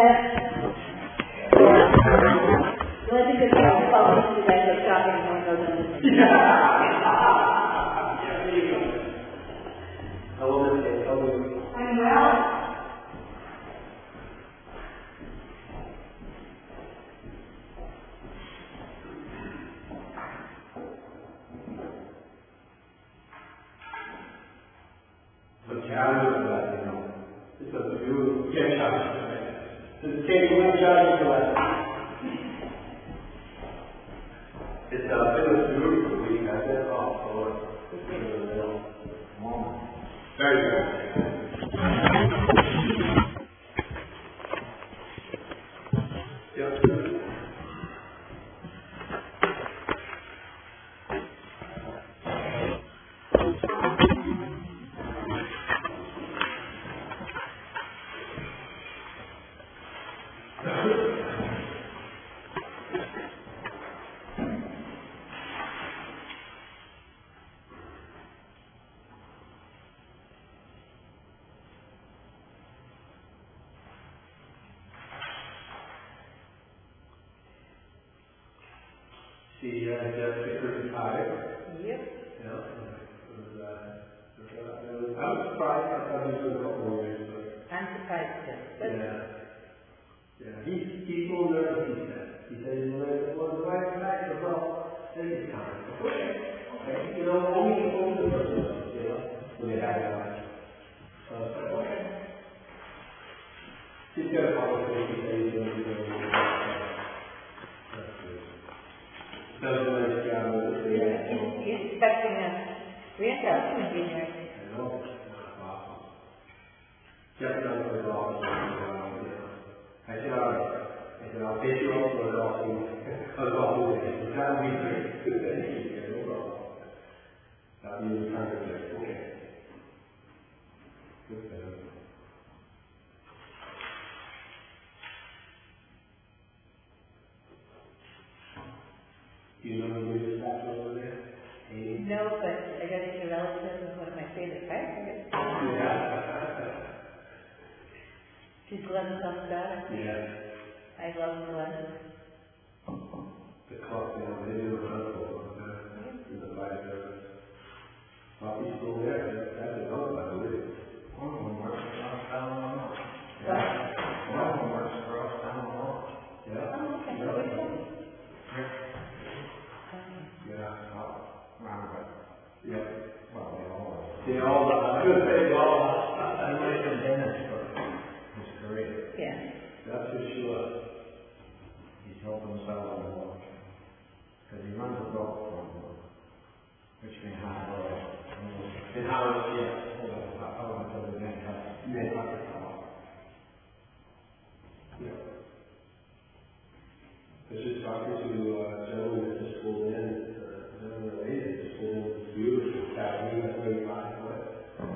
think it's about you guys are shopping and one goes on. See, Jeff Picker retired. Yep. Yeah. I was surprised. I thought he was a couple more years. I'm surprised too. Yeah. He's a little nervous, he said. He said he's the right back as well. Then he's time. Okay. Only the person, when they have that much. So I was like, okay. He's got a conversation. He said he's going to do does a nice job with it. He's expecting a grandchild to be there. I know. That's awesome. Jeff does it all. I said, all right. I said, I'll take you over and I'll see. Because I'll do it. It's got to be great. No problem. That'll be the time to say, okay. Good for him. Do you know who this happened over there? No, but I got into relatives and one of my favorite characters. Yeah. She's Glenn Clough daughter. Yeah. I love Glenn. The clock, they do a hunt in the fire service. Poppy's still there. That's a dog, I believe. One of them works across town on the Yeah. One of them works across town on the Yeah. Oh, okay. Yeah. Which one? Yeah, roundabout. Yep. Well, they all I was going to say they all I like the dentist for his career. Yeah. That's for sure. He's helping himself a lot. Because he runs a boat from Richmond Harbor. In Howard, yeah. I went to the Manhattan. Yeah. I was just talking to a gentleman that just pulled in, beautiful Catalina, 35-foot,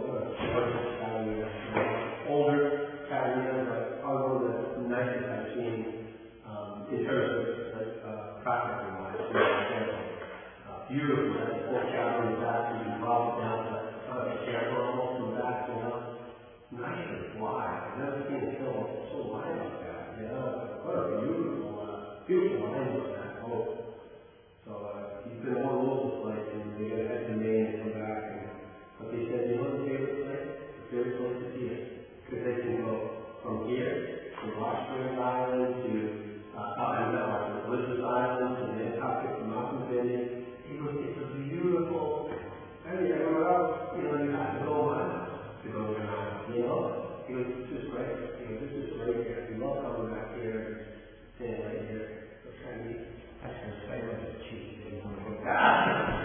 older Catalina, but probably one of the nicest I've seen in terms of practical wise. Beautiful, that's full cabin in the back, you can drop it down to the camper almost in the back, nice and wide. I've never seen it so wide like that. What a beautiful line was that boat. So he's been all over the place, and they got to head to Maine and come back. But they said, the favorite place? The favorite place is here. Because they can go from here to Rock Springs Island to Elizabeth Island to Nantucket to Mountain Vineyard. It's a beautiful. Everywhere else, you have to go miles to go around. He goes, this is great. This is great here. We love coming back here and staying right here. It's kind of neat. That's going to say what it's cheap. They want to go back.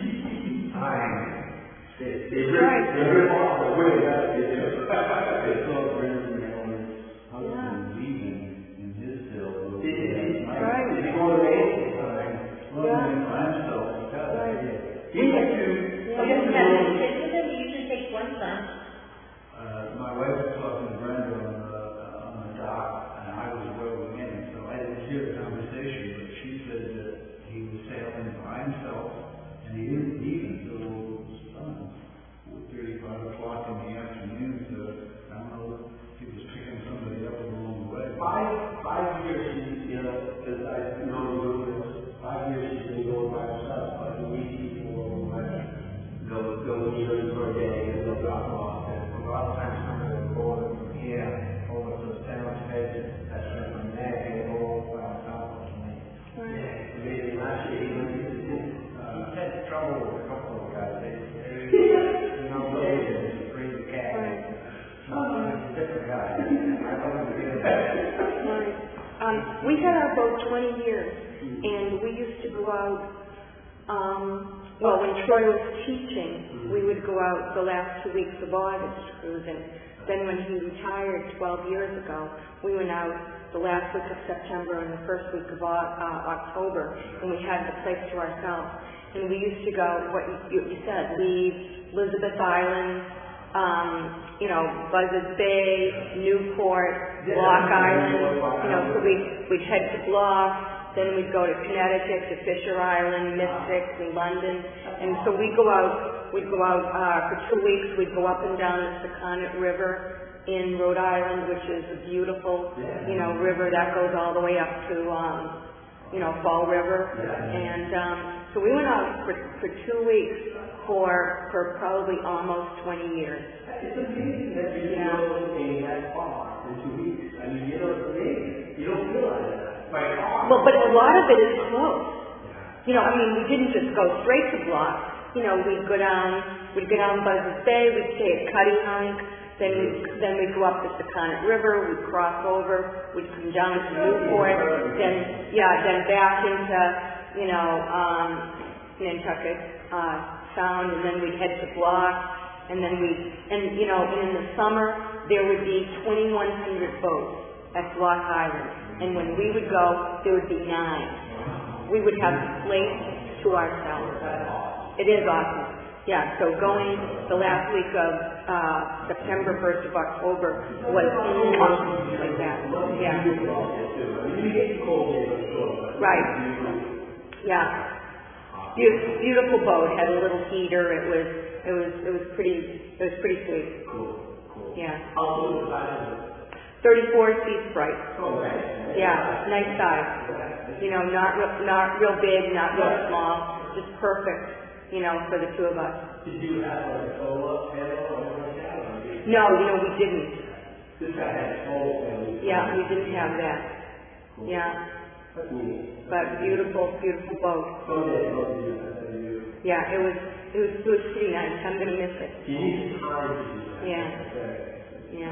They rip off the way that they do. They saw Brandon Allen's husband leaving in his bill. Did he go to Maine? You should take one son. My wife was talking to Brenda on the dock, and I was rolling in, so I didn't hear the conversation, but she said that he was sailing by himself, and he didn't leave until 5 o'clock in the afternoon. We had our boat 20 years, and we used to go out, when Troy was teaching, we would go out the last 2 weeks of August cruising. Then when he retired 12 years ago, we went out the last week of September and the first week of October, and we had the place to ourselves. And we used to go, what you said, leave Elizabeth Island, Buzzards Bay, Newport, Block Island, so we'd head to Block, then we'd go to Connecticut, to Fisher Island, Mystic, and London. And so we'd go out for 2 weeks. We'd go up and down the Sakonnet River in Rhode Island, which is a beautiful, river that goes all the way up to, Fall River. And so we went out for 2 weeks for probably almost 20 years. It's amazing that you know anything that far in 2 weeks. I mean, it's amazing. You don't realize that. Well, but a lot of it is close. We didn't just go straight to Block. We'd go down Buzzards Bay, we'd stay at Cuttyhunk, then we'd go up the Sakonnet River, we'd cross over, we'd come down to Newport, then back into, Nantucket Sound, and then we'd head to Block, and then in the summer, there would be 2,100 boats at Block Island, and when we would go, there would be 9. We would have the place to ourselves. It is awesome. Yeah, so going the last week of September, 1st of October was awesome like that. Yeah. Right. Yeah. Beautiful boat. Had a little heater. It was pretty sweet. Cool. Yeah. 34 seats bright. Yeah, nice size. Not real big, not real small, just perfect. For the 2 of us. Did you have a solo panel or anything like that? No, we didn't. This guy had a solo panel. Yeah, we didn't have that. Cool. Yeah. That's neat. But beautiful boat. Yeah, it was pretty nice. I'm gonna miss it. You need time to do that. Yeah.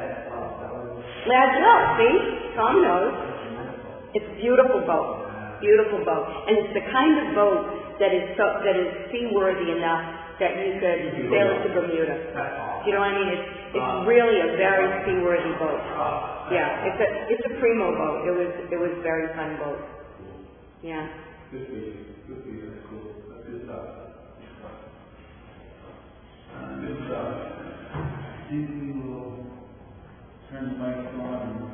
Lads up, see? Tom knows. It's a beautiful boat. And it's the kind of boat that is seaworthy enough that you could sail it to Bermuda. Do you know what I mean? It's really a very seaworthy boat. Yeah, it's a primo boat. It was very fun boat. Yeah. Good for you. That's cool. That's good stuff. Good stuff. I think we will turn the mic on.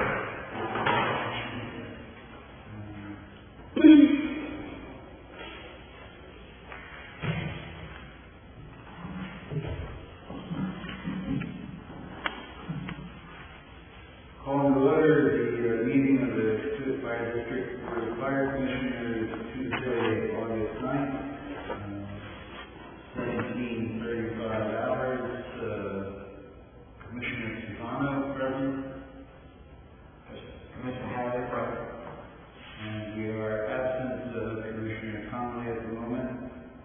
Calling to order the meeting of the Situate Fire District Board of Fire Commissioners Tuesday, August 9th, 17:35 hours. Commissioner Stefano present. Commissioner Howard present. And we are absent Commissioner Connolly at the moment.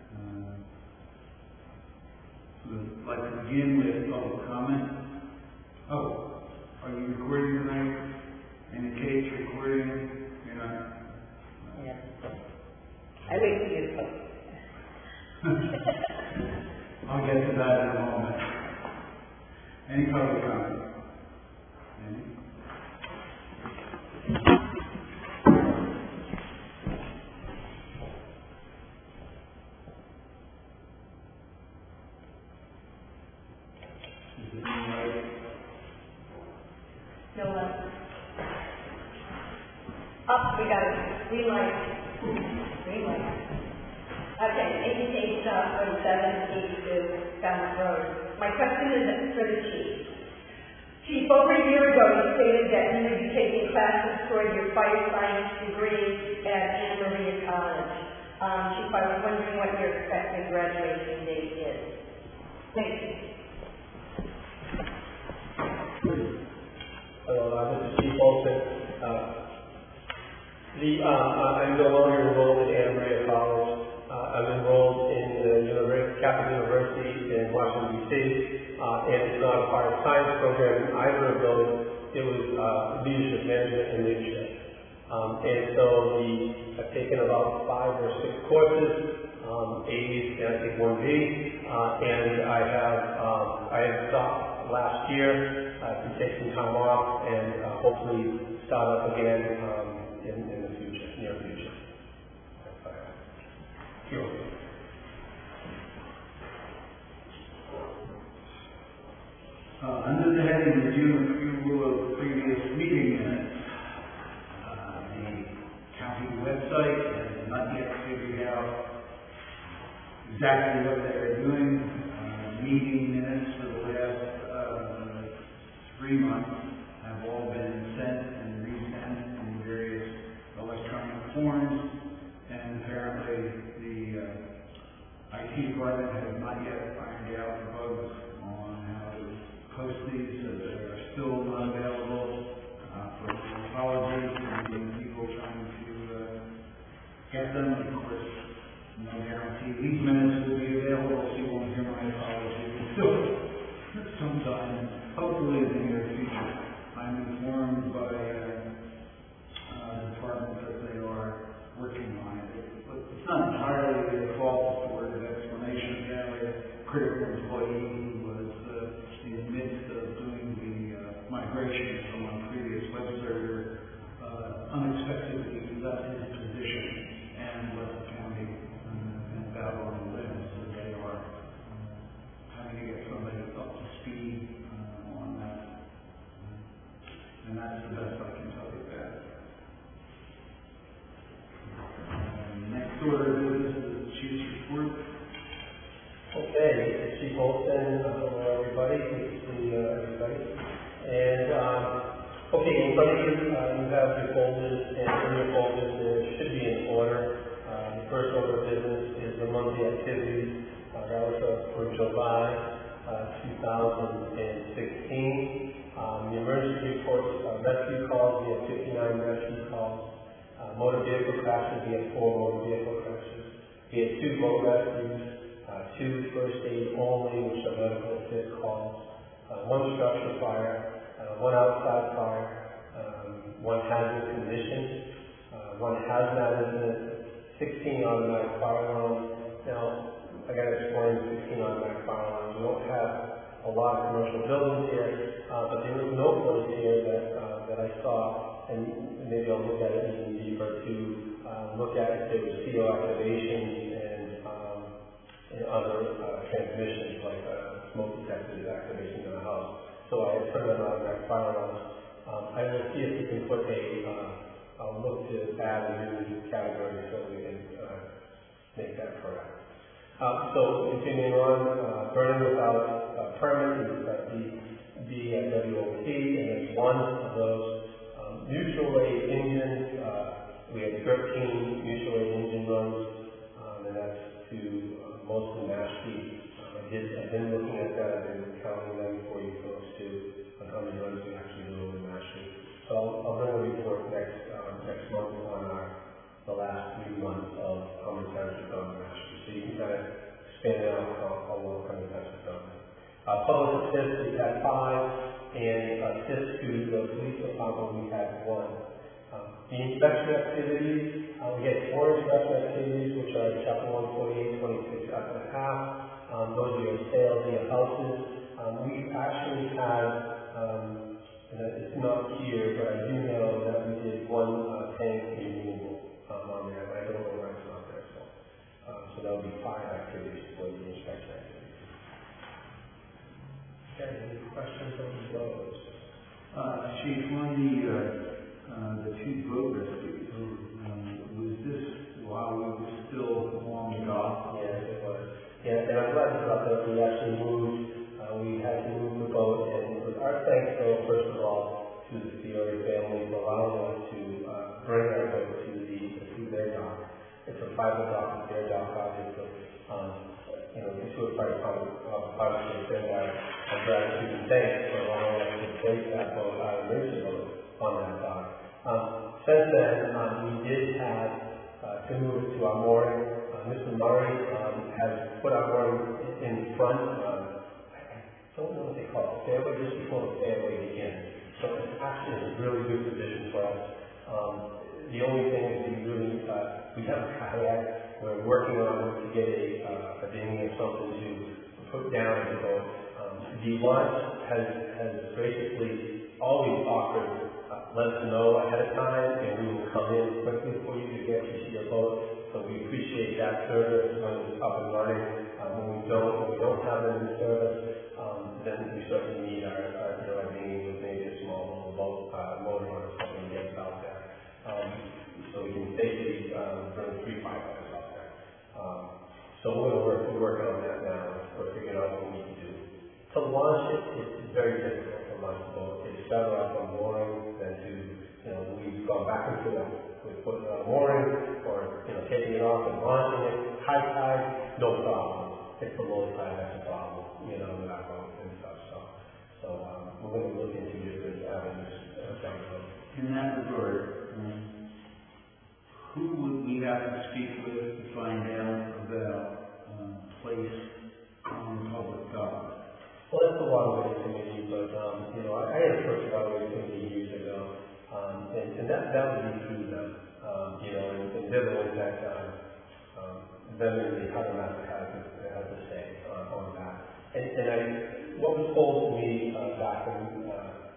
We'd like to begin with public comment. Oh, are you recording tonight? Any case recording? You're not? Yeah. I wait for you to post. I'll get to that in a moment. Any public comment? Any? Is it right? No one. Up, we got it. Green light. Okay, 88-47-82 Falmouth Road. My question is for the Chief. Chief, over a year ago you stated that you would be taking classes toward your fire science degree at Anna Maria College. Chief, I was wondering what your expected graduation date is. Thank you. This is Chief Olson. I'm no longer enrolled at Anna Maria College. I'm enrolled in the University of Catholic University in Washington, D.C., and it's not a part of science program in either of those. It was leadership management and leadership. And so I've taken about 5 or 6 courses, A's and I think 1B, and I have stopped last year to take some time off and hopefully start up again in the future, near future. Under the heading review and approval of previous meeting minutes, the county website has not yet figured out exactly what they're doing. Meeting minutes for the last 3 months have all been sent and resent in various electronic forms, and apparently the IT department has not yet ironed out the bugs on how to post these, so they are still not available. For apologies to the people trying to get them. Of course, no guarantee these minutes will be available, so you won't hear my apologies until sometime, hopefully in the near future. I'm informed by the department that they are working on it. But it's not entirely their fault. It's a word of explanation. They have a critical employee who was in the midst of doing the migration from a previous web server, unexpectedly left his position and left the county and battle on the limb. So they are having to get somebody up to speed on that. And that's the best I can tell you about it. Next order of business is the chief's report. Okay, Chief Olson, hello everybody, good to see everybody. And, okay, in front of you, you have your folders, and in your folders there should be in order. The first order of business is the monthly activities. That was for July 2016. The emergency reports, rescue calls, we had 59 rescue calls. Motor vehicle crashes, we had 4 motor vehicle crashes. We had 2 boat rescues, 2 first aid only, which are medical assist calls, 1 structure fire, 1 outside fire, 1 hazardous condition, 1 hazmat incident, 16 automatic fire alarms. Now, I got to explain 16 automatic fire alarms. We don't have a lot of commercial buildings here, but there was no place here that I saw, and maybe I'll look at it even deeper to look at if there was CO activations and other transmissions like smoke detectors activations in the house. So I had turned on automatic fire alarms. I will see if we can put I'll look to add a new category so we can make that correct. So continuing on, burning without permit is BWOP, and it's 1 of those. Mutual aid engines, we had 13 mutual aid engine runs, and that's to mostly Mashpee. I've been looking at that, I've been counting them for you folks too, on how many runs we actually do in Mashpee. So I'll bring a report next month on the last 3 months of how many times we've done Mashpee. So you can kind of expand it out how many times we've done it. Public assist, we had 5. And assist to the police department, we had 1. The inspection activities, we had 4 inspection activities, which are Chapter 148, 26 after a half. Those are your sales in your houses. We actually had, and it's not here, but I do know that we did 1 tank removal on there, but I don't know why it's not there. So that would be 5 activities for the inspection activities. Okay, any questions on those? Chief, on the 2 boat rescues, was this while we were still along the dock? Yes, it was. Yeah, and I'm glad you brought that. We actually moved, we had to move the boat, and it was our thanks, though, first of all, to the Fiore family for allowing us to bring our boat to their dock. It's a private dock, it's their dock, obviously. To a private obviously send our gratitude and thanks for allowing us to place that boat, our emergency boat, on that dock. Since then, we did have to move it to our mooring Mr. Murray, has put our one in front, I don't know what they call it, fairway, just before the fairway begins. So it's actually a really good position for us. The only thing is we have a kayak. We're working on to get a dinghy or something to put down in the boat. The launch has basically always offered, let us know ahead of time, and we will come in quickly for you to get you to your boat. So we appreciate that service when it's up and running. When we don't have it in service, then we certainly need our dinghy with maybe a small little boat motor on or something to get us out there. So we can safely bring 3 firefighters out there. So we're working on that now. We're figuring out what we need to do. To launch it, it's very difficult to launch the boat. It's better off on mooring than to, we've gone back and forth with putting it on mooring or, taking it off and launching it. High tide, no problem. It's the low tide that's a problem, with our boat and stuff. So we're going to look into different avenues down the road. In that regard, who would we have to speak with to find out about place on public dock? Well, that's the waterways committee, but I had approached the waterways committee years ago, and that would be through them, and they're the ones that them and the Harbor Master has to say on that. And what was told to me back in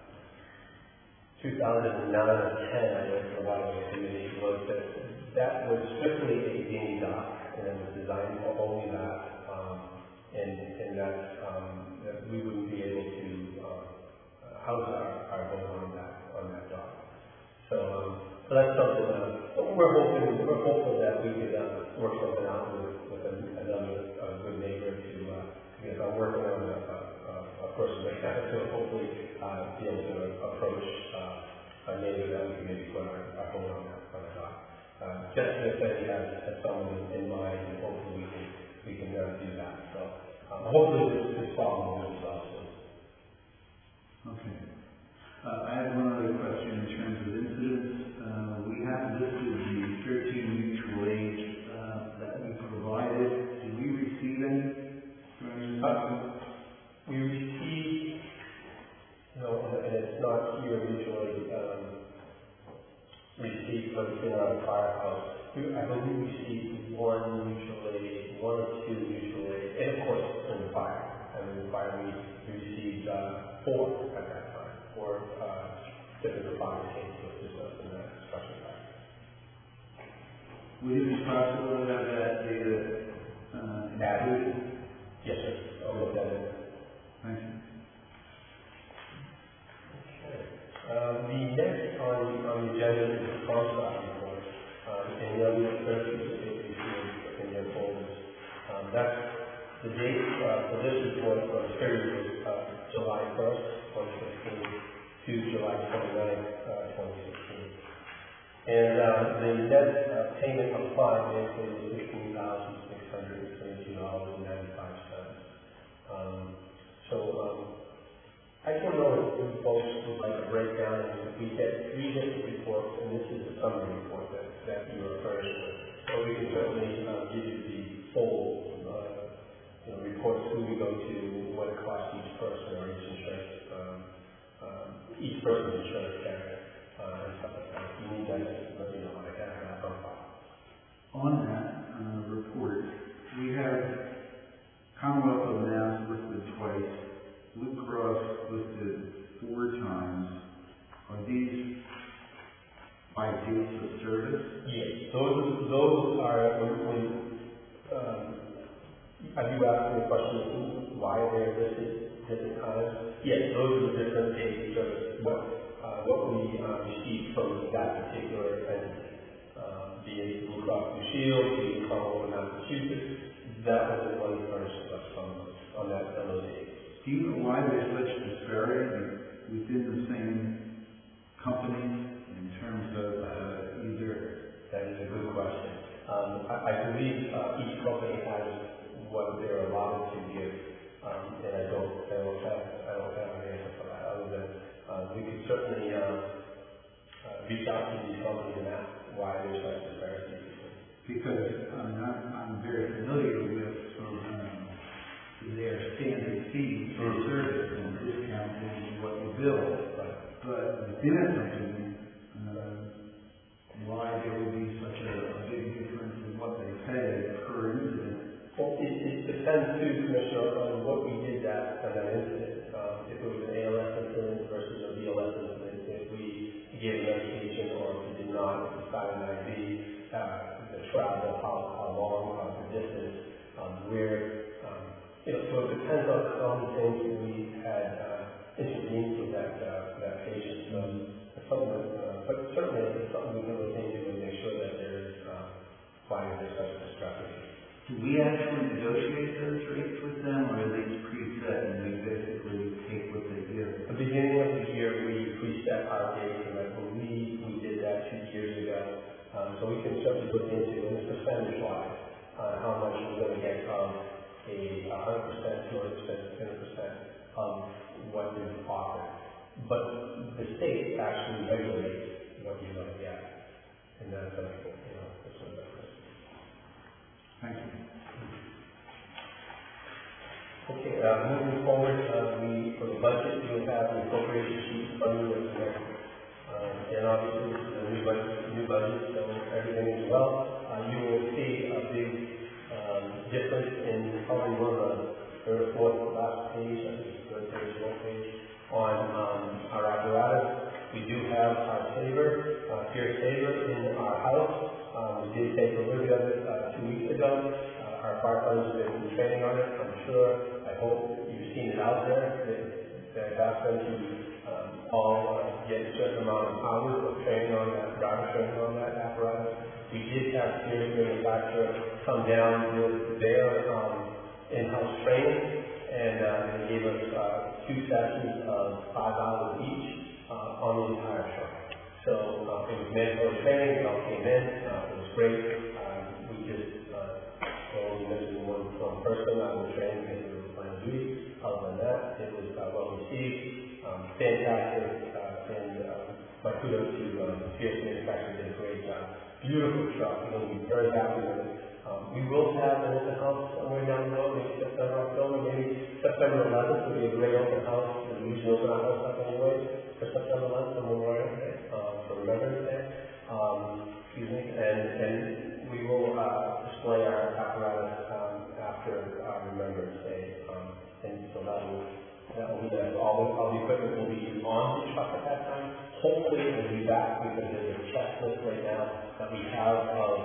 2009 or 10, I went to the waterways committee, was that was strictly a dinghy dock, and it was designed for only that, and that we wouldn't be able to house our boat on that dock. So that's something we're hopeful that we could work something out with another good neighbor to because I'm working on a person that has to hopefully be able to approach a neighbor that we can maybe put our boat on the dock. Jessica said he has someone in mind, and hopefully we can do that. So hopefully this problem will resolve soon. Okay. I have one other question in terms of incidents. We have listed the 13 mutual aid that we provided. Did we receive any? We received, and it's not here mutually received, but it's in our firehouse. I believe we received one or two mutual aid, and of course in the fire. And in the fire we received 4 at that time, 4 different department cases with us in that special fire. Would it be possible to have that data added? Yes, sir. I'll look at it. Thank you. Okay. The next on the agenda is the Comstock report. And you'll be specifically in your folders. That's the date for this report for the period was July 1st, 2016 to July 29th, 2016. And the net payment applied basically was $16,632.95. I don't know if you folks would like to break down, and we get 3 different reports, and this is the summary report that you are furnished with. So we can certainly give you the full reports, who we go to, what it costs each person or each person's insurance carrier, and stuff like that. If you need that, just let me know. I can have that profile. On that report, we have Commonwealth of Mass listed twice, Blue Cross listed 4 times. Are these by dates of service? Yes, those are when have you asked me a question why they're listed different times? Yes, those are the different dates of service. What we received from that particular entity, be it Blue Cross Blue Shield, be it Commonwealth of Massachusetts, that was the one that furnished us on those dates. Do you know why there's such disparity within the same company in terms of either? That is a good question. I believe each company has what they're allowed to give, and I don't have an answer for that. Other than we could certainly reach out to these companies and ask why there's such disparity. because I'm very familiar with their standard fees for service and discounting what you bill. But within a company, why there would be such a big difference in what they pay per incident? Well, it depends too, Commissioner, on what we did on that incident. If it was an ALS incident versus a BLS incident, if we gave medication or if we did not, if we signed an IV, the travel, how long, the distance, where, so it depends on how many things we had intervened with that patient. So it's something that, but certainly it's something we can look into and make sure that there is why there's such discrepancy. Do we actually negotiate those rates with them, or are they preset and we basically take what they give? At the beginning of the year, we preset our rates, and I believe we did that 2 years ago. So we can certainly look into, and it's percentage-wise, how much we're going to get of a 100%, 200%, 10% of what is offered. But the state actually regulates what you're going to get, and that's that's what that is. Thank you. Okay, moving forward, for the budget, you'll have the appropriation sheet from you next. And obviously, this is a new budget, so everything is well. You will see a big difference in probably one of the third or fourth last page, I think it's third page, fourth page, on our apparatus. We do have our saver, Pierce Saver, in our house. We did take delivery of it 2 weeks ago. Our firefighters have been training on it. I'm sure, I hope you've seen it out there. They've asked them to all get a certain amount of hours of training on that, driver training on that apparatus. We did have Pierce manufacturer come down with their in-house training, and they gave us 2 sessions of 5 hours each on the entire truck. So it was mandatory training, it all came in, it was great. We just only missing one person on the training because we were playing duty. Other than that, it was well received, fantastic, and my kudos to Pierce Manufacturing, did a great job. Beautiful truck, you're going to be very happy with it. We will have an open house somewhere down the road, maybe September, October, maybe September 11th will be a great open house. We usually open our house up anyway for September 11th for Memorial Day, for Remembrance Day. And we will display our apparatus after our Remembrance Day. And so that will be that. All the equipment will be on the truck at that time. Hopefully it will be back because there's a checklist right now that we have of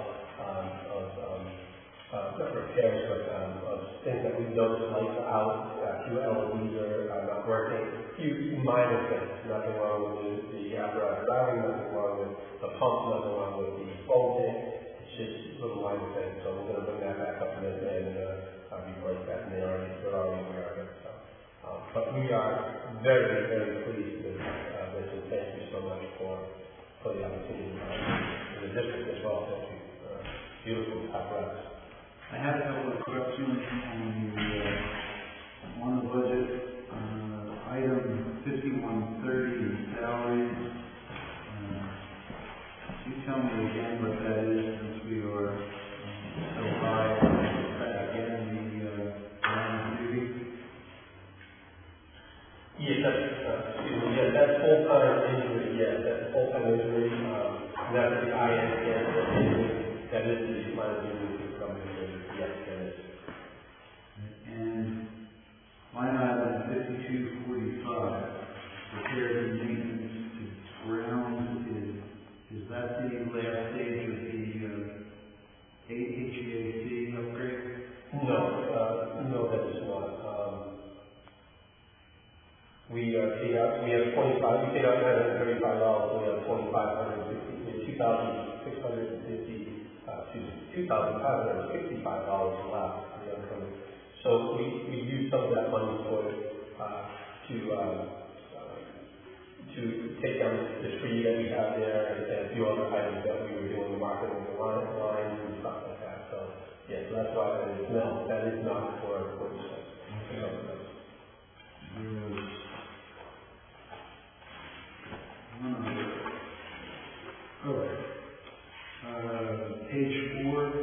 not repairs, but of things that we've noticed, lights out, few LEDs are not working, few minor things, nothing wrong with the apparatus driving, nothing wrong with the pump, nothing wrong with the phone tank, it's just little minor things, so we're going to bring that back up and replace that, and they're already aware of it. So. But we are very, very pleased with this, and thank you so much for the opportunity. In the district as well, thank you. Beautiful apparatus. I had a couple of questions on the budget, item 5130 in salaries. Can you tell me again what that is, since we are so high again the line of duty? Yes, that's full-time injury. Yes, that's full-time injury. That's the INCS injury. That is the line of duty from the injury. Yes, that is. And line item 5245, repairs and maintenance to grounds, is that the last stage of the HVAC upgrade? No, that is not. We paid out. We have $25. We paid out $935. We have $2,565 left. So we used some of that money to take down the tree that we have there and a few other items that we were doing, marketing the lines and stuff like that. So yeah, so that's why that is not for this. All right. Page 4.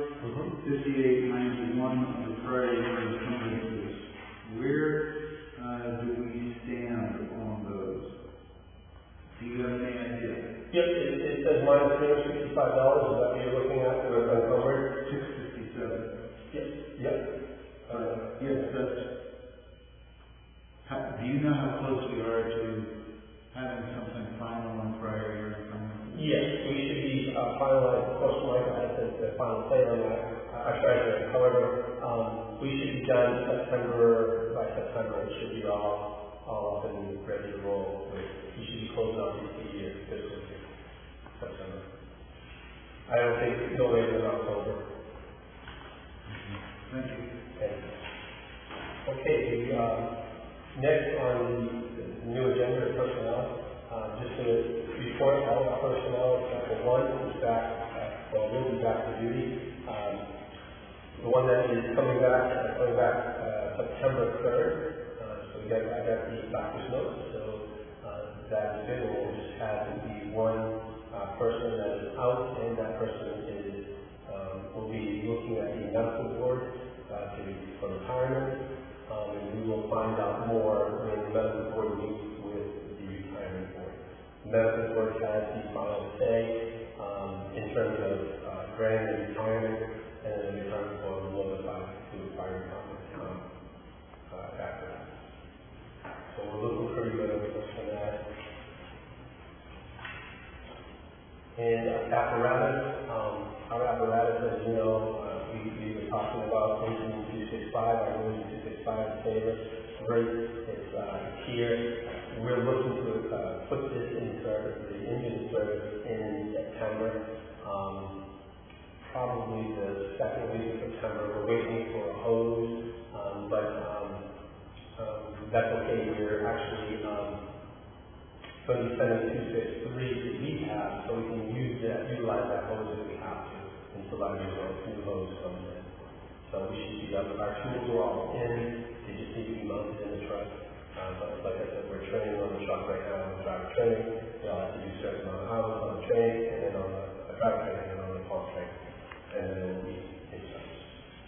says minus $365, is that what you're looking at, for unencumbered? 657. Yes. Yep. Yes, that's, Do you know how close we are to having something final on prior year income? yes, we should be finalized, of course, Mike has the final say on that, our treasurer. However, we should be done by September, it should be all up and ready to roll. We should be closing out the year, fiscal year, September. I don't think, no later than October. Thank you. Okay, next on the new agenda is personnel. Just to report, all our personnel except for one is back, will be back to duty. The one that is coming back September 3rd. So I got the doctor's note, so that is good. We'll just have the one person that is out, and that person will be looking at the medical board for retirement. And we will find out more when the medical board meets with the retirement board. The medical board has the final say in terms of granting retirement, and then the retirement board will notify the fire department after that. So we're looking pretty good on that. And our apparatus, as you know, we were talking about engine 265, our engine 265 is famous, great, it's here. We're looking to put this in service, the engine service in September, probably the second week of September. We're waiting for a hose, but that's okay. We're actually going to be sending 263 to rehab, so we can utilize that hose if we have to, until our new hose comes in. So we should be up. Our tools are all in. They just need to be mounted in the truck. But like I said, we're training on the truck right now on the driver training. They all have to do a certain amount of hours on the training, and then on the driver training, and on the pump training. And then we'll be in service.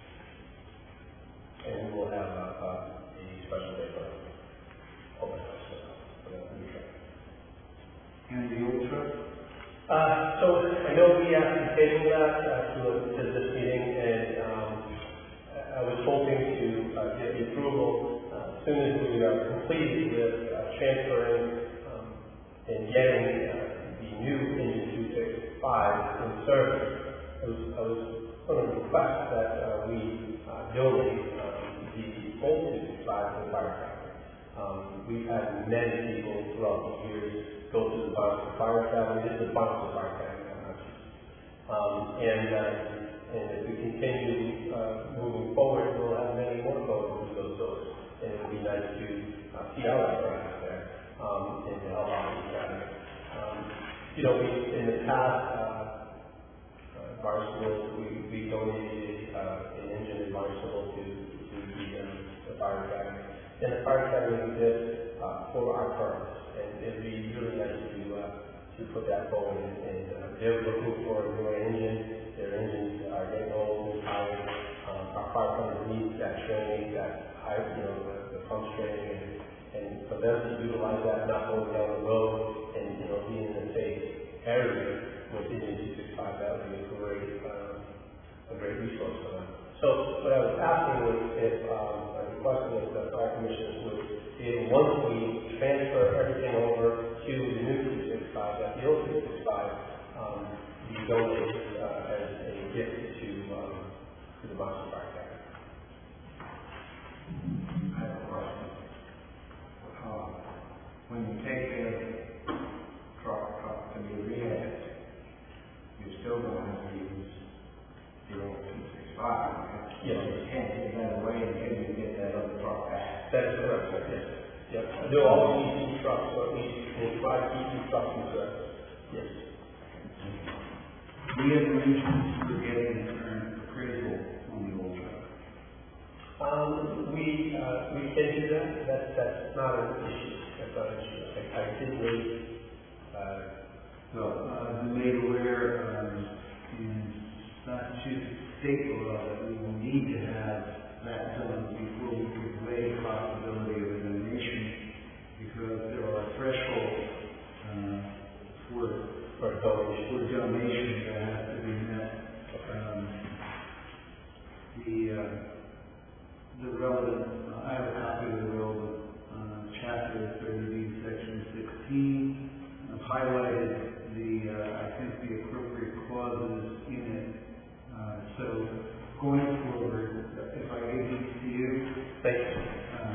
And we will have a special day for open house for the new truck. And the old truck? So I know we have to table that to this meeting, and I was hoping to get the approval as soon as we are completed with transferring and getting the new engine 265 in service. I was going to request that we donate the old 265 to the fire academy. We've had many people throughout the years go to the fire academy. This is the Boston Fire Academy, and if we continue moving forward, we'll have many more going through those doors. And it would be nice to see our apparatus there in the Boston Academy. In the past, Barnstable, we donated an engine in Barnstable to the fire academy. And the fire academy exists for our purpose, and it'd be really nice to put that forward. And they're looking for a newer engine. Their engines are getting old and tired. Our firefighters need that training, the pump training, and for them to utilize that, not going down the road and be in the safe area with engine 265, that would be a great resource for them. So what I was asking was if I requested that the fire commissioners would be able, once we transfer everything over to the new 265, that the old 265 be donated as a gift to the Boston Fire Academy. I have a question. When you take the truck to be rehabbed, you're still going to have to use the old 265. Yes. You can't take that away until you get that other truck back. That is correct, yes. Yep. They're all EC trucks, but we try to keep these trucks in service. Yes. We have arrangements for getting an appraisal on the old truck. We can do that. That's not an issue. That's not an issue. I did raise. I've been made aware in Massachusetts state law that we will need to have that done before we can weigh the possibility of a donation, because there are thresholds for For donation. donation that has to be met. The relevant, I have a copy of the relevant chapter 30B, section 16. I've highlighted I think the appropriate clauses in it. So going forward, if I gave these to you, Thank you.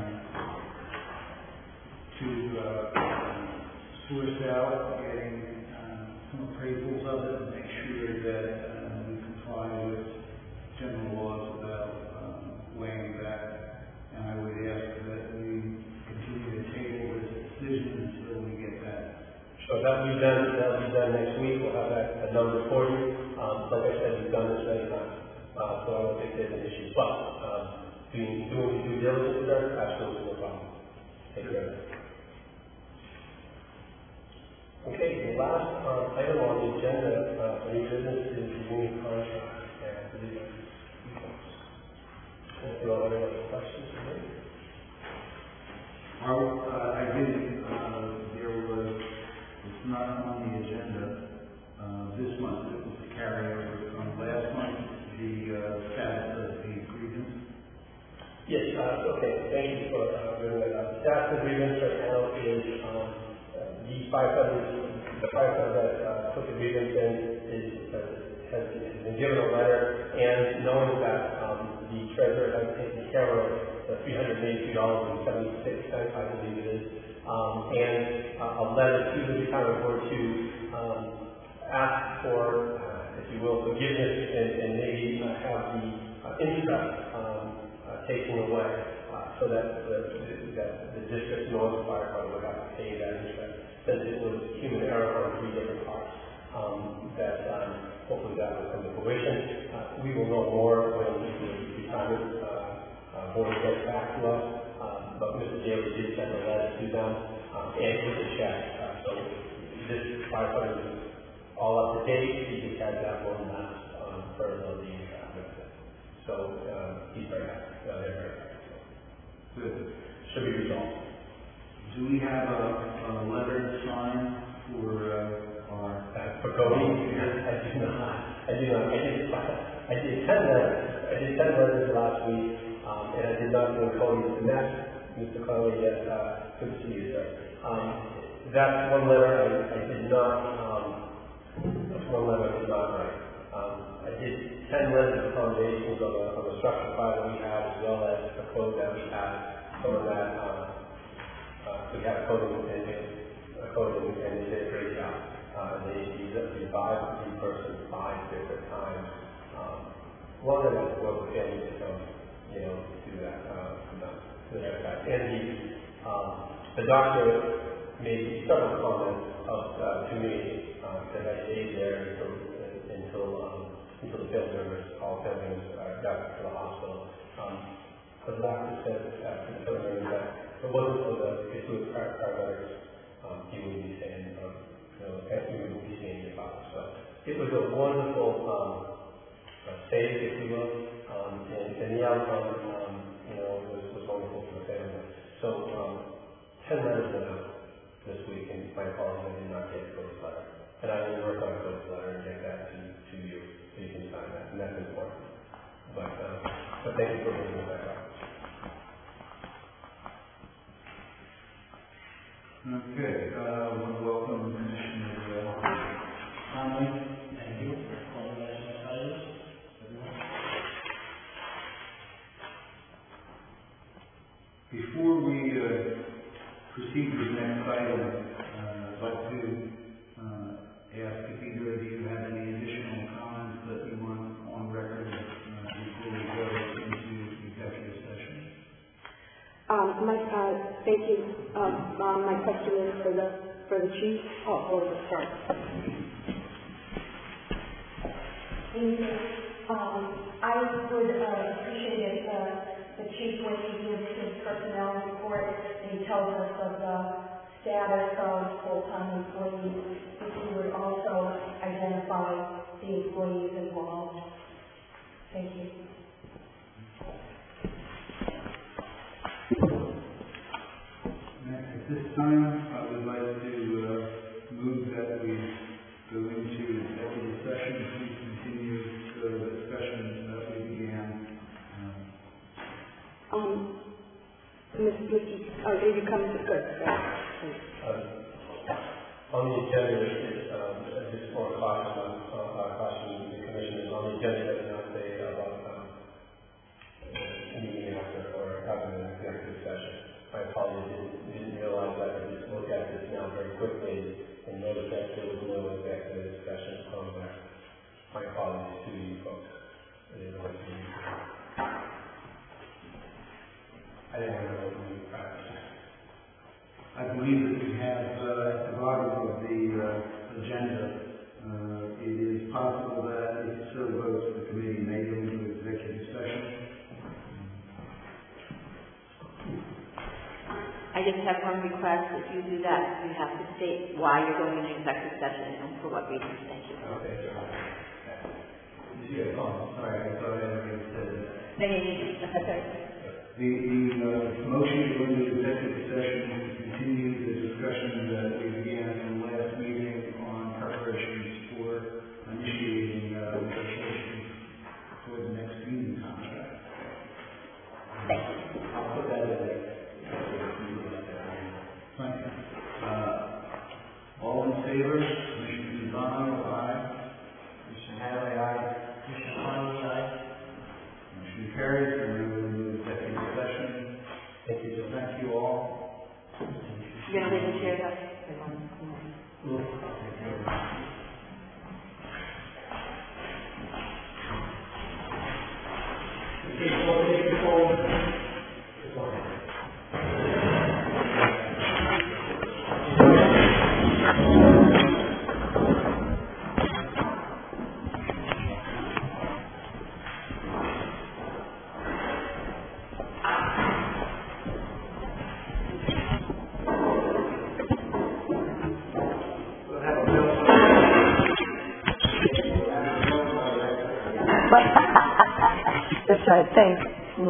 to source out, getting some appraisals of it, and make sure that we comply with general laws about weighing back. And I would ask that we continue to table this decision until we get that. So that'll be done next week. We'll have that number for you. Like I said, we've done this many times, so I don't think there's an issue. But doing due diligence there, absolutely no problem. Take care of it. Okay, the last item on the agenda for new business is the union contract. If you all have any other questions for me? I did. It's not on the agenda this month. It was a carryover from last month. The status of the grievance. Yes. Okay. Thank you for bringing that up. The status of the grievance right now is the firefighter that put the grievance in has been given a letter, and knowing that the treasurer has taken care of the $382.76, I believe it is, and a letter to the retirement board to ask for, if you will, forgiveness and maybe have the interest taken away, so that the district North firefighter would have to pay that interest, since it was human error on 3 different parts. Hopefully that will come to fruition. We will know more when the retirement board gets back to us. But Mr. Daly did send a letter to them and with a check. So this firefighter is all up to date. He just has that one last burden of the interest with it. So he's very happy. They're very happy. Good. Should be resolved. Do we have a letter signed for Cody? I do not. I did 10 letters. I did 10 letters last week, and I did not bring Cody to the next. Mr. Cody, good to see you, sir. That's one letter I did not. That's one letter I did not write. I did 10 letters of accommodations of a structure file that we have, as well as a code that we have. Some of that we have coding and they did a great job. They revived the person 5 different times. One of them was the family to come, do that, to that fact. And the doctor made several comments to me because I stayed there until the family members, all family members, got to the hospital. The doctor said to the family members that it wasn't for the paramedics, he wouldn't be saying, he wouldn't be saying about it. So it was a wonderful save, if you will, and the outcome, was wonderful for the family. So 10 letters went out this week, and my apologies, I did not get Cody's letter. And I will work on Cody's letter and get that to you, so you can sign that, and that's important. But thank you for bringing that up. Okay, I want to welcome Commissioner Conley. Thank you. Before we proceed to the next item, I'd like to ask if either of you have any additional comments that you want on record before we go into executive session. Thank you. My question is for the chief. Sorry. Thank you. I would appreciate it the chief, when he gives his personnel report and he tells us of the status of full-time employees, if he would also identify the employees involved. Thank you. At this time, I would like to move that we go into you come to good? On the agenda, just for a caution, the commission is on the agenda, does not say about meeting after or having an executive session. My apologies, didn't realize that. I just looked at this now very quickly and noticed that there was no executive session on there. My apologies to you folks. I didn't know what you needed. I didn't know what you practiced. I believe that we have at the bottom of the agenda, it is possible that if it so votes, the committee may go into executive session. I just have one request. If you do that, you have to state why you're going into executive session and for what reason. Thank you. Okay, sure. Sorry, I thought I already said that. The motion to go into executive session is to continue the discussion that we began in the last meeting on preparations for initiating negotiations for the next union contract. Thank you. I'll put that in there. Thank you. All in favor? Commissioner Susano, aye. Commissioner Hadley, aye. Commissioner Connolly, aye. Motion carries, and we will move to executive session. Thank you all. You're going to leave the chairs up? That's right, thanks.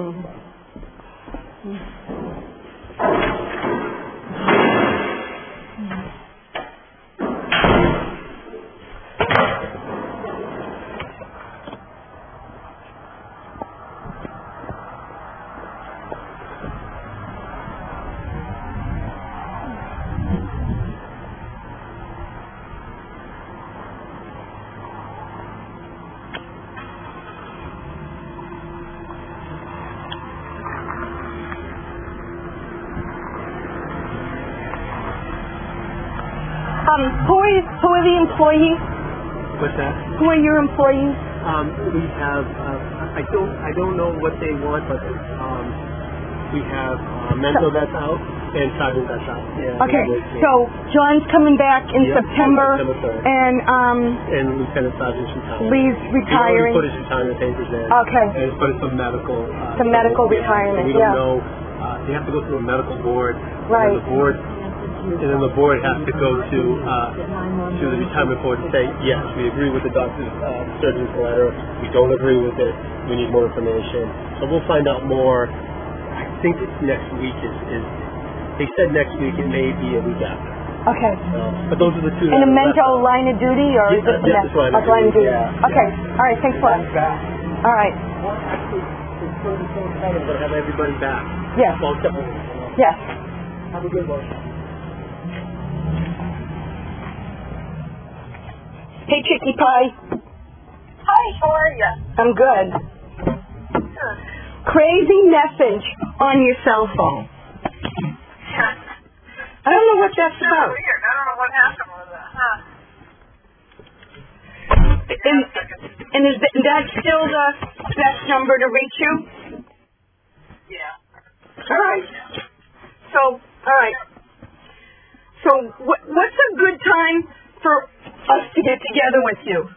Who are the employees? What's that? Who are your employees? We have, I don't know what they want, but we have Mental that's out and Sergeant that's out. Yeah, okay, so John's coming back in September, September 3rd. And Lieutenant Sergeant's retiring. Lee's retiring. He put his retirement papers in. Okay. And it's put some medical. Some medical retirement, we don't know. They have to go through a medical board. Right. And then the board has to go to the retirement board and say, yes, we agree with the doctor's surgeon's letter. We don't agree with it. We need more information. So we'll find out more. I think it's next week. They said next week. It may be a week after. Okay. But those are the two. In a mental line of duty or just line of duty. Yeah. Okay. All right. Thanks a lot. All right. Well, actually, it's going to be so exciting to have everybody back. Yes. Well, yes. Have a good one. Hey, Chicky Pie. Hi, how are you? I'm good. Good. Crazy message on your cell phone. Yeah. I don't know what that's That's about. weird. I don't know what happened with that, And is that still the best number to reach you? Yeah. All right. So, all right. So, what's a good time for us to get together with you?